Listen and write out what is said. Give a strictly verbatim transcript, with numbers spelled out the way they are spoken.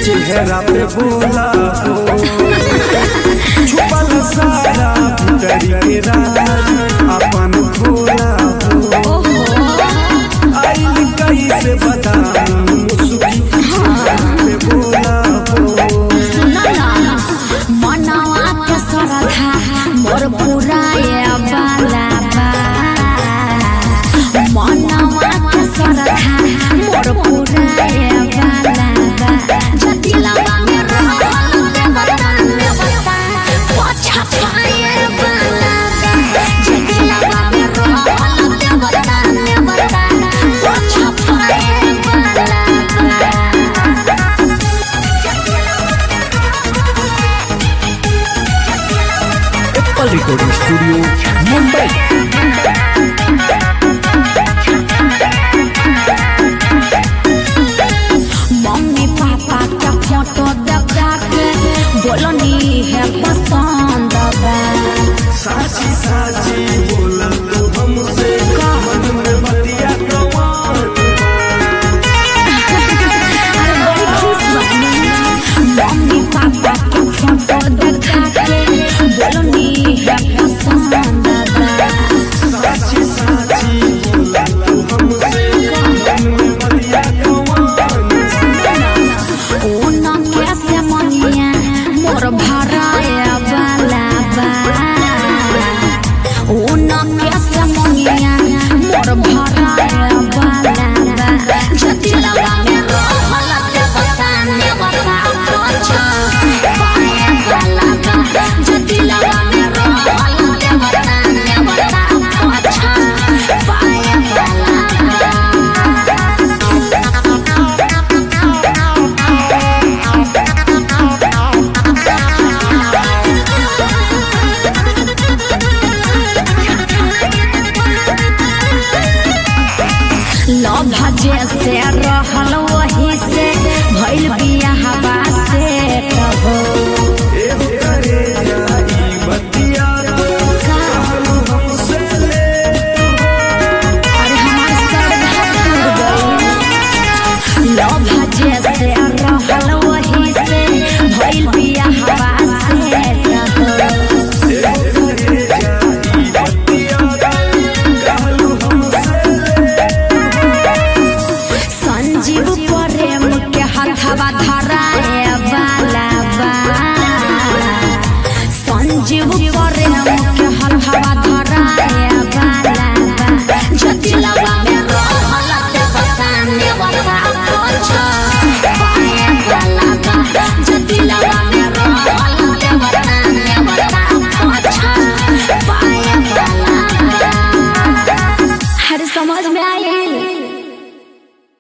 चेहरा पे बोला हो छुपल सारा भीतरी के राज अपन खोला हो आइल कैसे बताऊं मुस्की चेहरा पे बोला हो मनवा के सरधा मोर पुराए बाला बा मनवा के सरधा मोर पुराए बाला बा जतिलवा में रहल देवता देवता पछा पाए बाला बा जतिलवा में रहल देवता देवता पछा पाए बाला Apple recording studio Mumbai. Mummy papa का फोटो देखा के बोलनी है पसंद बा साची साची बोला तो हमसे मन में बतिया कमाल अरे बड़ी खुश बनी मम्मी पापा का फोटो देखा के बोलनी है पसंद बा साची साची बोला तो हमसे मन में बतिया कमाल ओ न कैसे मनिया मोर भराए बाला बा ओ न कैसे मनिया मोर भराए बाला बा जतिलवा में रहल देवता देवता पछा पाए बाला बा जतिलवा में रहल देवता देवता पछा पाए बाला बा लव जैसे रहल वही से भइल बिया हवा से कहो एहो करे जाई बतिया तो कहलू हमसे ले अरे हमार सरधा टूट गई लव जैसे रहल वही से भइल बिया हवा से कहो एहो करे जाई बतिया तो कहलू हमसे ले संजीव प्रेम के हथवा धराए बाला बा संजीव प्रेम के